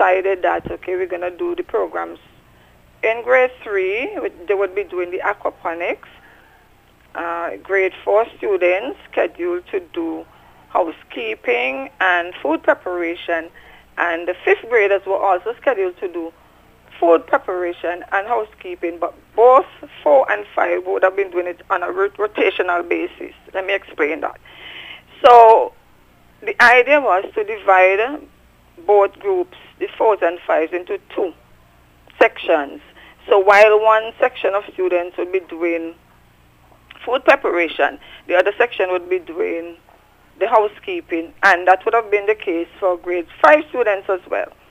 decided that, okay, we're going to do the programs. In grade 3, they would be doing the aquaponics. Grade 4 students scheduled to do housekeeping and food preparation. And the 5th graders were also scheduled to do food preparation and housekeeping, but both 4 and 5 would have been doing it on a rotational basis. Let me explain that. So the idea was to divide both groups, the 4s and 5s, into 2 sections. So while one section of students would be doing food preparation, the other section would be doing the housekeeping, and that would have been the case for grade 5 students as well.